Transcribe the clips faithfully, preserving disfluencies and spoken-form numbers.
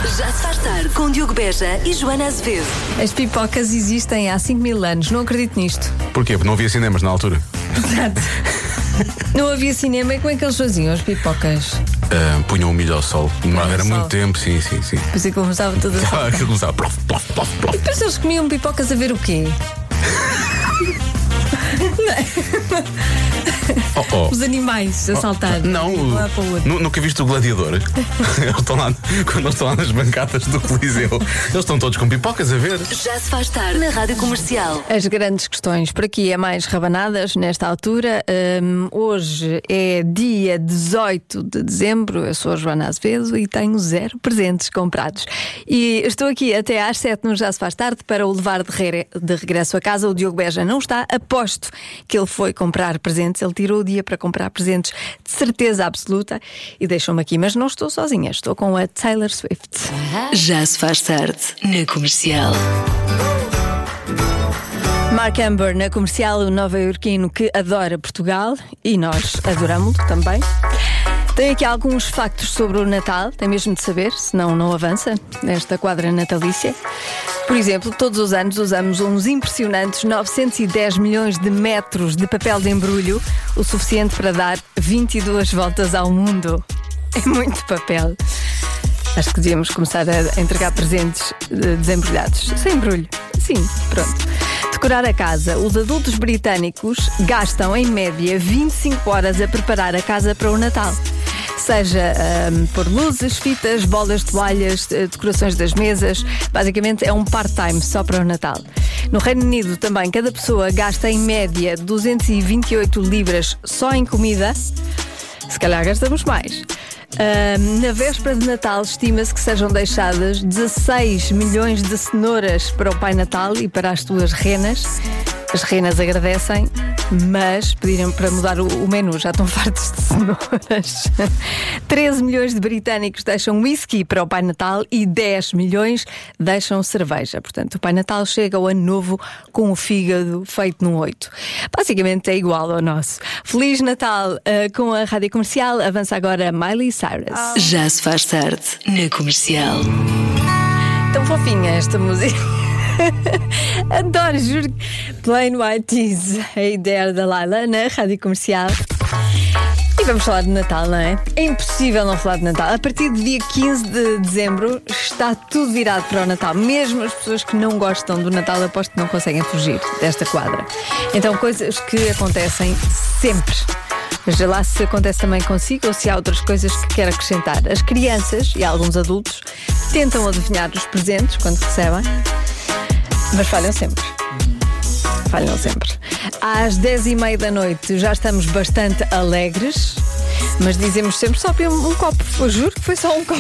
Já se faz tarde com Diogo Beja e Joana Azevedo. As pipocas existem há cinco mil anos, não acredito nisto. Porquê? Porque não havia cinemas na altura. Exato. Não havia cinema e como é que eles faziam as pipocas? Uh, punham o milho ao sol. Demorava era muito tempo, sim, sim, sim. Depois é que começava tudo a... Ah, aquilo começava plof, plof, plof, plof. E depois eles comiam pipocas a ver o quê? Oh, oh. Os animais a saltar. Não, de um lado para o outro. nu- nunca viste o Gladiador? Eles estão lá, quando eles estão lá nas bancadas do Coliseu, eles estão todos com pipocas a ver. Já se faz tarde na Rádio Comercial. As grandes questões por aqui é mais rabanadas nesta altura. Hum, hoje é dia dezoito de dezembro. Eu sou a Joana Azevedo e tenho zero presentes comprados. E estou aqui até às sete no Já se faz tarde para o levar de, re... de regresso a casa. O Diogo Beja não está. Aposto que ele foi comprar presentes. Ele tirou o dia para comprar presentes de certeza absoluta e deixou-me aqui. Mas não estou sozinha. Estou com a Taylor Swift. Já se faz tarde na Comercial. Mark Amber na Comercial, o nova-iorquino que adora Portugal e nós adoramos-lo também. Tem aqui alguns factos sobre o Natal, tem mesmo de saber, senão não avança nesta quadra natalícia. Por exemplo, todos os anos usamos uns impressionantes novecentos e dez milhões de metros de papel de embrulho, o suficiente para dar vinte e duas voltas ao mundo. É muito papel. Acho que devíamos começar a entregar presentes desembrulhados, sem embrulho. Sim, pronto. Decorar a casa. Os adultos britânicos gastam, em média, vinte e cinco horas a preparar a casa para o Natal. Seja um, pôr luzes, fitas, bolas, toalhas, decorações das mesas. Basicamente é um part-time só para o Natal. No Reino Unido também, cada pessoa gasta, em média, duzentas e vinte e oito libras só em comida. Se calhar gastamos mais. Uh, na véspera de Natal estima-se que sejam deixadas dezasseis milhões de cenouras para o Pai Natal e para as tuas renas. As renas agradecem, mas pediram para mudar o, o menu, já estão fartos de cenouras. treze milhões de britânicos deixam whisky para o Pai Natal e dez milhões deixam cerveja. Portanto, o Pai Natal chega ao ano novo com o fígado feito num oito. Basicamente é igual ao nosso. Feliz Natal uh, com a Rádio Comercial. Avança agora Miley Cyrus. Já se faz tarde na Comercial. Tão fofinha esta música. Adoro, juro. Plain White Tees, Hey There da Laila na Rádio Comercial. E vamos falar de Natal, não é? É impossível não falar de Natal. A partir do dia quinze de dezembro está tudo virado para o Natal. Mesmo as pessoas que não gostam do Natal, aposto que não conseguem fugir desta quadra. Então, coisas que acontecem sempre. Veja lá se acontece também consigo ou se há outras coisas que quer acrescentar. As crianças e alguns adultos tentam adivinhar os presentes quando recebem, mas falham sempre. Falham sempre. Às dez e meia da noite já estamos bastante alegres, mas dizemos sempre só um, um copo. Eu juro que foi só um copo.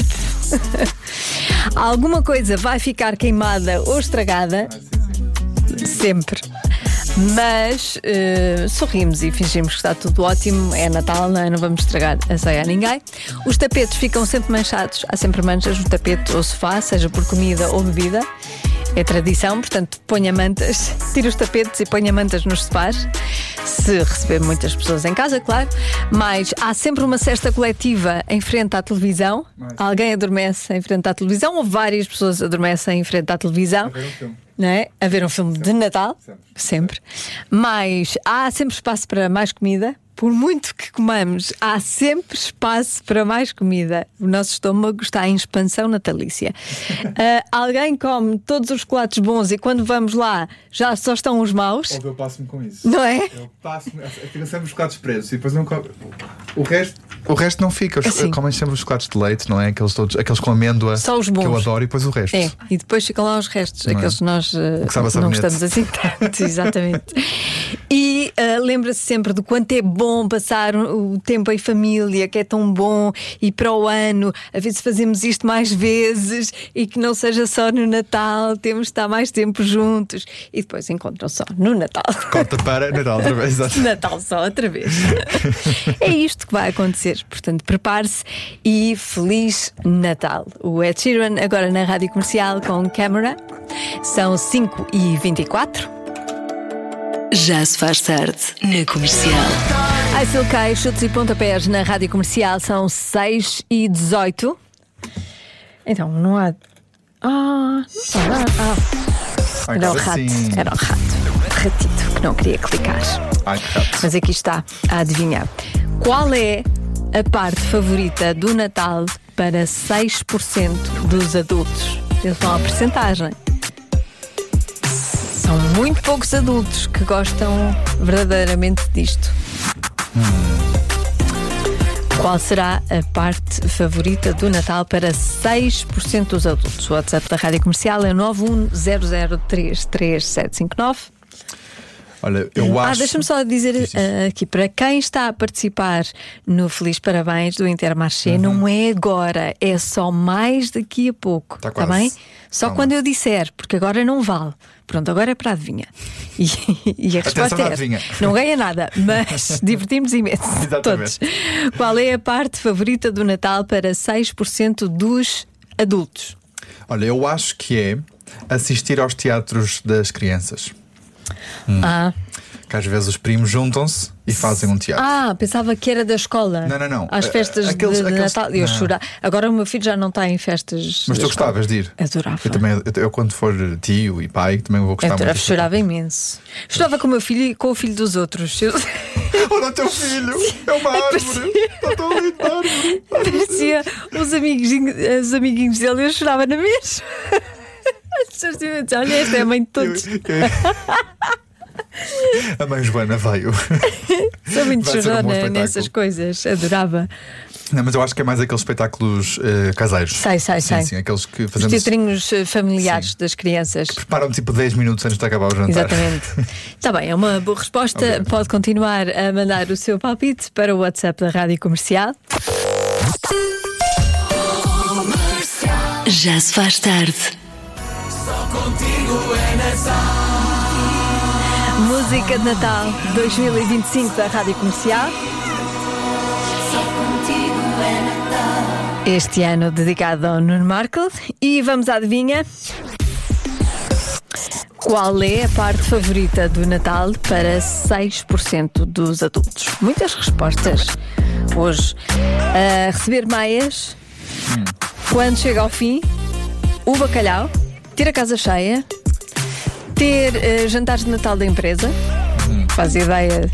Alguma coisa vai ficar queimada ou estragada. Sempre. Mas uh, sorrimos e fingimos que está tudo ótimo. É Natal, não é? Não vamos estragar a ceia a ninguém. Os tapetes ficam sempre manchados. Há sempre manchas no tapete ou sofá, seja por comida ou bebida. É tradição, portanto, ponha mantas, tira os tapetes e ponha mantas nos sofás. Se receber muitas pessoas em casa, claro. Mas há sempre uma cesta coletiva em frente à televisão. Mas... Alguém adormece em frente à televisão ou várias pessoas adormecem em frente à televisão. A ver um filme. Não é? A ver um filme sempre. De Natal. Sempre. sempre. Mas há sempre espaço para mais comida. Por muito que comamos, há sempre espaço para mais comida. O nosso estômago está em expansão natalícia. uh, alguém come todos os chocolates bons e quando vamos lá já só estão os maus. Ou eu passo-me com isso. Não é? Eu passo-me, fica sempre os chocolates presos e depois não como. O resto, o resto não fica. Assim. Comem sempre os chocolates de leite, não é? Aqueles, todos, aqueles com amêndoa. Só os bons. Que eu adoro e depois o resto. É, e depois ficam lá os restos, não aqueles é? que nós uh, que não gostamos assim tanto. Exatamente. E uh, lembra-se sempre do quanto é bom passar o tempo em família, que é tão bom, e para o ano, a ver se fazemos isto mais vezes e que não seja só no Natal, temos de estar mais tempo juntos. E depois encontram só no Natal. Corta para Natal outra vez. Natal só outra vez. É isto que vai acontecer. Portanto, prepare-se e Feliz Natal. O Ed Sheeran agora na Rádio Comercial com Camera. São cinco e vinte e quatro. Já se faz tarde na Comercial. Ai, Silcai, chutes e pontapés na Rádio Comercial. São seis e dezoito. Então, não há. Ah, ah, ah. Era o rato. Sim. Era o rato. Ratito que não queria clicar. Ai, que rato. Mas aqui está a adivinhar. Qual é a parte favorita do Natal para seis por cento dos adultos? Eles dão a percentagem. São muito poucos adultos que gostam verdadeiramente disto. Hum. Qual será a parte favorita do Natal para seis por cento dos adultos? O WhatsApp da Rádio Comercial é nove um zero zero três três sete cinco nove. Olha, eu ah, acho... deixa-me só dizer uh, aqui, para quem está a participar no Feliz Parabéns do Intermarché, uhum. não é agora, é só mais daqui a pouco. Está quase. bem? Só Calma. Quando eu disser, porque agora não vale. Pronto, agora é para a adivinha. E, e a resposta é adivinha. Não ganha nada, mas divertimos imenso. Todos. Qual é a parte favorita do Natal para seis por cento dos adultos? Olha, eu acho que é assistir aos teatros das crianças. Hum. Ah. Que às vezes os primos juntam-se e fazem um teatro. Ah, pensava que era da escola. Não, não, não. Às festas aqueles, de, de aqueles... Natal. Eu chorar. Agora o meu filho já não está em festas. Mas tu gostavas de ir? Adorava. Eu, também, eu, eu quando for tio e pai, também vou gostar Adorava, muito. Chorava imenso. Chorava com o meu filho e com o filho dos outros. Eu... Olha o teu filho, é uma árvore. Está tão lindo, árvore. Parecia os amiguinhos, os amiguinhos dele, eu chorava na mesma. As pessoas tinham dizer, olha, esta é a mãe de todos. Eu, eu... A mãe Joana veio. Sou muito chorona um nessas coisas, adorava. Não, mas eu acho que é mais aqueles espetáculos uh, caseiros. Sei, sei, sim, sei. Sim, aqueles que fazemos... Os teatrinhos familiares sim. das crianças. Que preparam tipo dez minutos antes de acabar o jantar. Exatamente. Está bem, é uma boa resposta. Okay. Pode continuar a mandar o seu palpite para o WhatsApp da Rádio Comercial. Já se faz tarde. Só contigo é Natal. Música de Natal dois mil e vinte e cinco da Rádio Comercial. Só contigo é Natal. Este ano dedicado ao Nuno Marco. E vamos à adivinha. Qual é a parte favorita do Natal para seis por cento dos adultos? Muitas respostas hoje. Uh, receber meias. Hum. Quando chega ao fim, o bacalhau. Ter a casa cheia. Ter uh, jantares de Natal da empresa. Hum. Faz ideia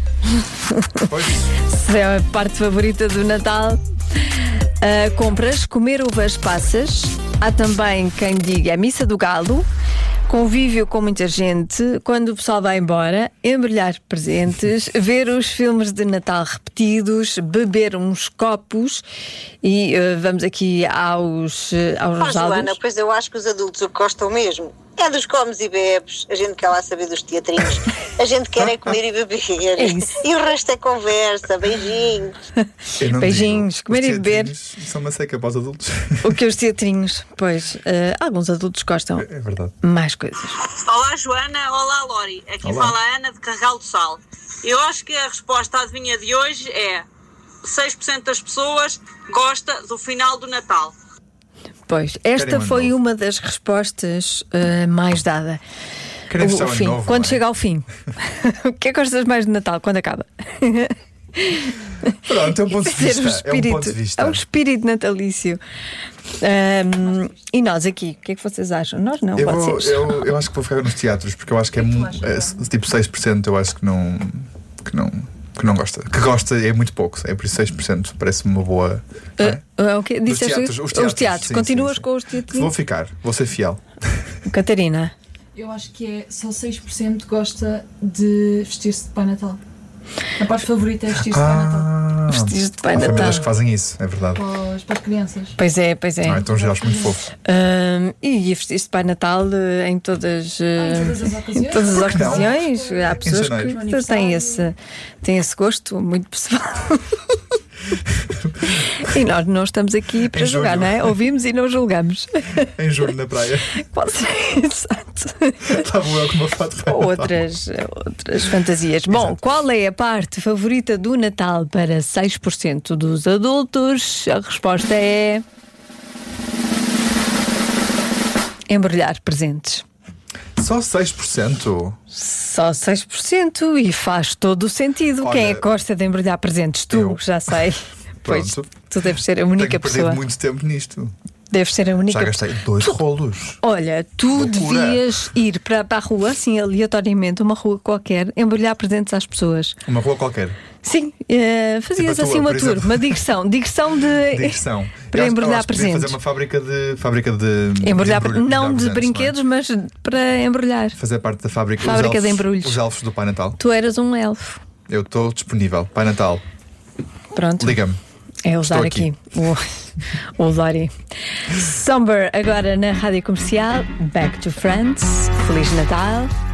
se é a parte favorita do Natal. Uh, compras, comer uvas passas. Há também quem diga a missa do galo. Convívio com muita gente, quando o pessoal vai embora, embrulhar presentes, ver os filmes de Natal repetidos, beber uns copos e uh, vamos aqui aos aos oh, Joana, pois eu acho que os adultos o que gostam mesmo é dos comes e bebes, a gente quer lá saber dos teatrinhos, a gente quer é comer e beber, é isso. E o resto é conversa, beijinhos. Beijinhos, digo. comer e beber. Isso é uma seca para os adultos. O que os teatrinhos, pois, uh, alguns adultos gostam. É, é verdade. Mais coisas. Olá Joana, olá Lori, aqui olá. Fala a Ana de Carregal do Sal. Eu acho que a resposta à adivinha de hoje é seis por cento das pessoas gosta do final do Natal. Pois, esta foi novo. Uma das respostas uh, mais dada. O, o fim, novo, quando chega ao fim. O que é que gostas mais de Natal? Quando acaba? Pronto, é um ponto de vista. Um espírito, é um ponto de vista. É um espírito natalício. Um, e nós aqui, o que é que vocês acham? Nós não, eu, vou, vocês. eu, eu acho que vou ficar nos teatros, porque eu acho que é, é, é tipo seis por cento. Eu acho que não, que não. Que não gosta. Que gosta é muito pouco. É por isso seis por cento parece-me uma boa. Uh, é? uh, okay. Os teatros, os teatros, os teatros. Sim, Continuas sim, sim. com os teatros? Vou ficar, vou ser fiel. Catarina. Eu acho que é só seis por cento gosta de vestir-se de Pai Natal. A parte favorita é vestir-se de Pai Natal. Vestir-se de Pai Há Natal. famílias que fazem isso, é verdade. Para, para as crianças. Pois é, pois é. Ah, então já acho muito fofo. Um, e vestir-se de Pai Natal uh, em todas, uh, ah, em todas as ocasiões. Em todas as ocasiões. Há pessoas que têm esse, têm esse gosto muito pessoal. E nós não estamos aqui para julgar, não é? Ouvimos e não julgamos. Em julho na praia. Pode ser, exato. Estava eu com uma foto para outras, outras fantasias. Bom, exato. Qual é a parte favorita do Natal para seis por cento dos adultos? A resposta é embrulhar presentes. Só seis por cento? Só seis por cento e faz todo o sentido. Olha, quem é que gosta de embrulhar presentes? Tu, eu. Já sei. Pois, tu deves ser a única Tenho pessoa. Tenho perdido muito tempo nisto. Deves ser a única. Já gastei dois rolos. Olha, tu Loucura. devias ir para, para a rua, assim, aleatoriamente, uma rua qualquer, embrulhar presentes às pessoas. Uma rua qualquer. Sim, eh, fazias Tipo a tua, assim uma por tour, exemplo. uma digressão, digressão de. Digressão. Para Eu acho- eu embrulhar acho que podia presentes. fazer uma fábrica de. Fábrica de. Embrulhar, de embrulho- não de presentes, brinquedos, mas para embrulhar. não é? Fazer parte da fábrica, Fábrica os elfos, de embrulhos. Os elfos do Pai Natal. Tu eras um elfo. Eu estou disponível. Pai Natal, Pronto. liga-me. É usar Estou aqui, o, o Lori. Somber agora na Rádio Comercial. Back to France. Feliz Natal.